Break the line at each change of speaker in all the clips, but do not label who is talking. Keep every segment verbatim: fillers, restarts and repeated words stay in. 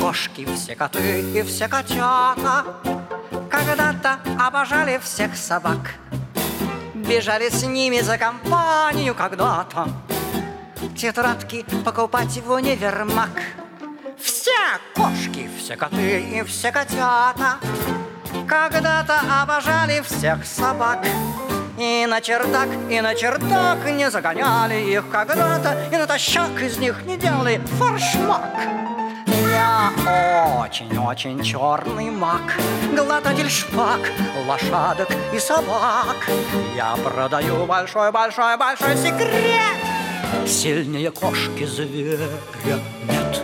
кошки, все коты и все котята когда-то обожали всех собак, бежали с ними за компанию когда-то тетрадки покупать в универмаг. Все кошки, все коты и все котята когда-то обожали всех собак, и на чердак, и на чердак не загоняли их когда-то, и натощак из них не делали форшмак. Я очень-очень черный маг, глотатель шпаг, лошадок и собак. Я продаю большой-большой-большой секрет: сильнее кошки зверя нет.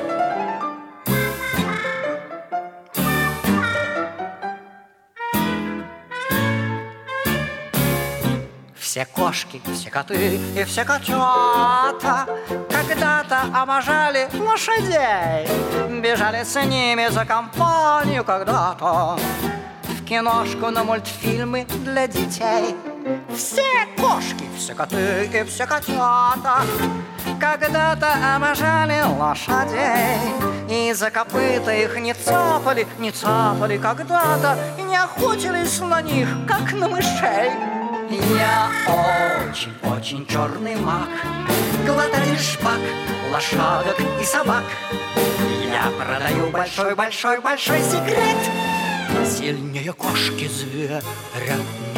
Все кошки, все коты и все котята когда-то обожали лошадей, бежали с ними за компанию когда-то в киношку на мультфильмы для детей. Все кошки, все коты и все котята когда-то обожали лошадей, и за копыта их не цапали, не цапали когда-то, и не охотились на них, как на мышей. Я очень-очень черный маг, глотатель шпаг, лошадок и собак. Я продаю большой-большой-большой секрет: сильнее кошки зверя